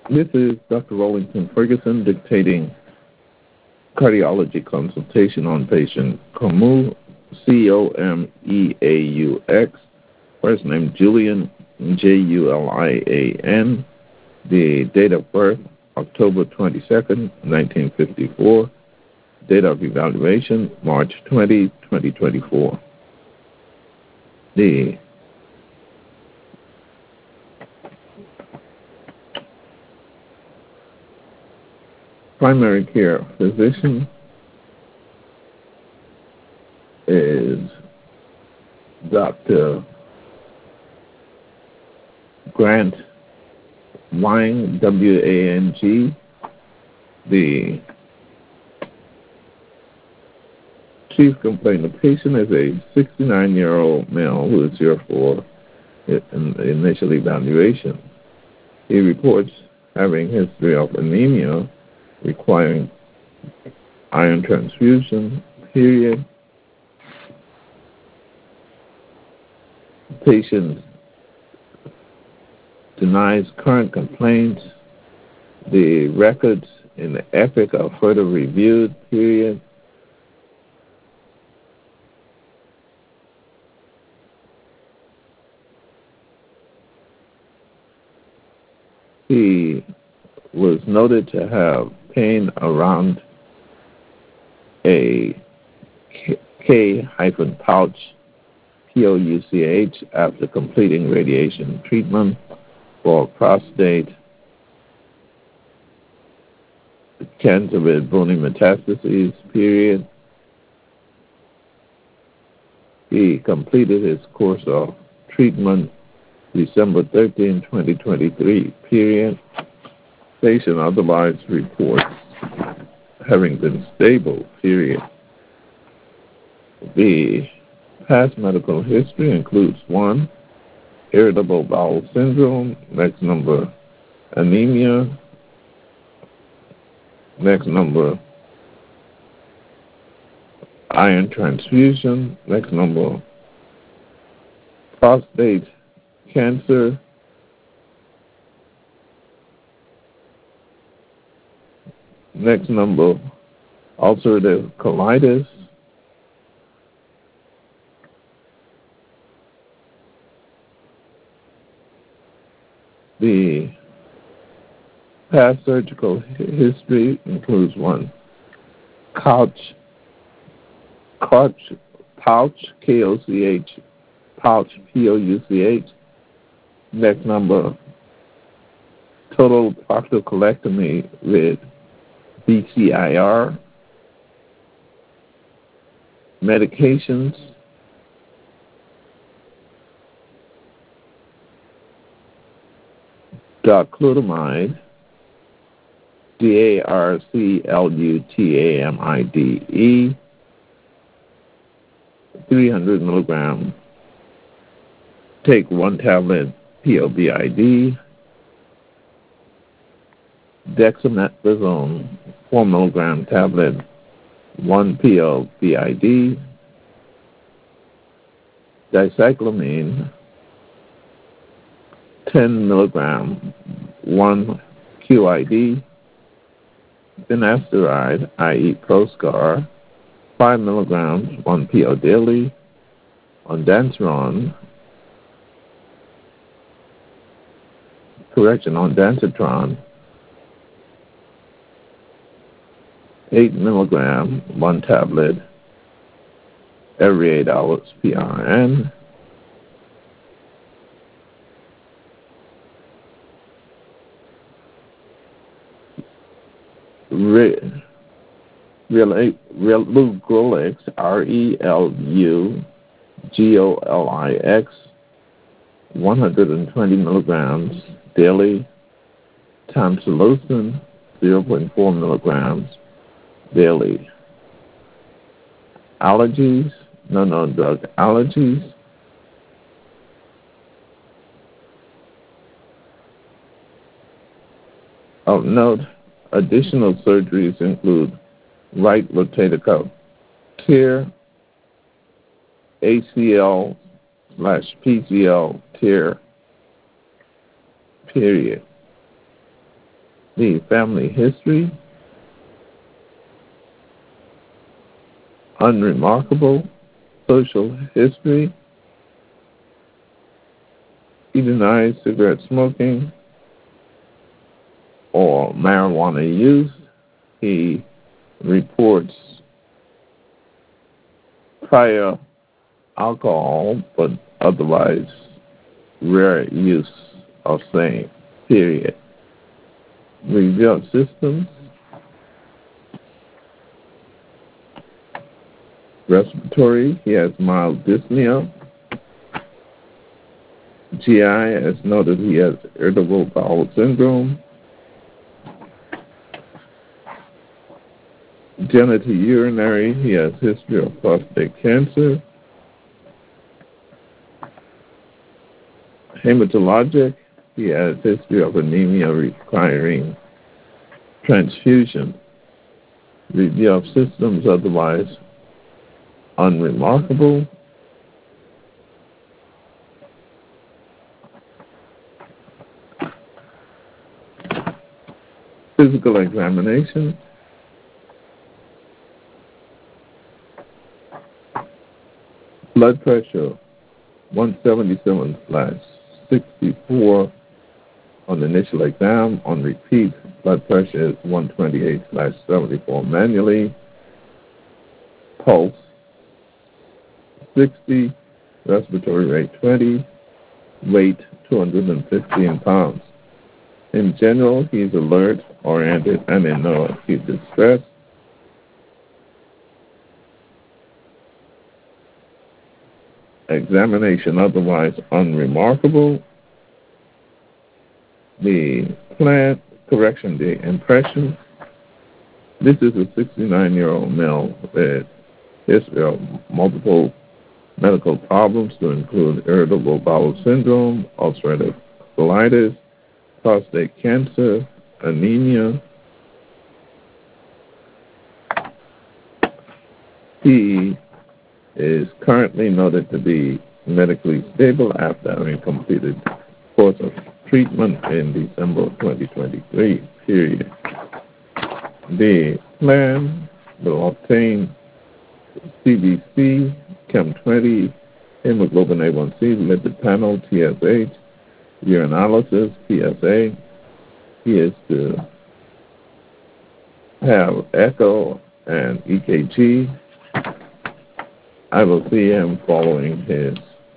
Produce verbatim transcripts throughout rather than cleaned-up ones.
This is Doctor Rollington Ferguson dictating cardiology consultation on patient Comu, C O M E A U X, first name Julian, J U L I A N, the date of birth, October twenty-second, nineteen fifty-four, date of evaluation, March twentieth, twenty twenty-four. The primary care physician is Doctor Grant Wang, W A N G. The chief complainant patient is a sixty-nine-year-old male who is here for an initial evaluation. He reports having history of anemia requiring iron transfusion, period. Patient denies current complaints. The records in the Epic are further reviewed, period. He was noted to have pain around a K-pouch, P O U C H, after completing radiation treatment for prostate cancer with bony metastases, period. He completed his course of treatment December thirteenth, twenty twenty-three, period. Patient otherwise reports having been stable, period. The past medical history includes one, irritable bowel syndrome, next number, anemia, next number, iron transfusion, next number, prostate cancer, next number, ulcerative colitis, the past surgical history includes one, couch, couch, pouch, K O C H, pouch, P O U C H, next number, total proctocolectomy with B C I R, medications, darolutamide, D A R C L U T A M I D E, three hundred milligrams, take one tablet, P O B I D, dexamethasone, four milligram tablet, one P O B I D, dicyclomine, ten milligram, one Q I D, finasteride, that is. Proscar, five milligrams, one P O daily, ondansetron, correction, ondansetron, eight milligram, one tablet, every eight hours, P R N. Re- Relugolix, R E L U G O L I X, one hundred twenty milligrams daily, tamsulosin, zero point four milligrams daily. Allergies, no known drug allergies. Of note, additional surgeries include right rotator cuff tear, A C L slash P C L tear, period. the family history, unremarkable social history. He denies cigarette smoking or marijuana use. He reports prior alcohol, but otherwise rare use of same, period. Review of systems, respiratory, he has mild dyspnea. G I, as noted, he has irritable bowel syndrome. Genitourinary, he has history of prostate cancer. Hematologic, he has history of anemia requiring transfusion. Review of systems, otherwise unremarkable. Physical examination. Blood pressure, one seventy-seven slash sixty-four on the initial exam. On repeat, blood pressure is one twenty-eight slash seventy-four manually. Pulse, sixty. Respiratory rate, twenty. Weight, two hundred fifteen pounds. In general, he's alert, oriented, and in no acute distress. Examination otherwise unremarkable. The plan, correction, the impression. This is a sixty-nine-year-old male with history of multiple medical problems to include irritable bowel syndrome, ulcerative colitis, prostate cancer, anemia. He is currently noted to be medically stable after having completed course of treatment in December of twenty twenty-three, period. The plan will obtain C B C, Chem twenty, hemoglobin A one C, lipid panel, T S H, urinalysis, P S A. He is to have echo and E K G. I will see him following his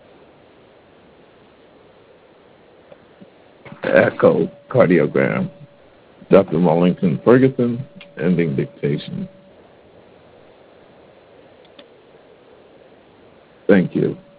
echocardiogram. Doctor Wallington Ferguson, ending dictation. Thank you.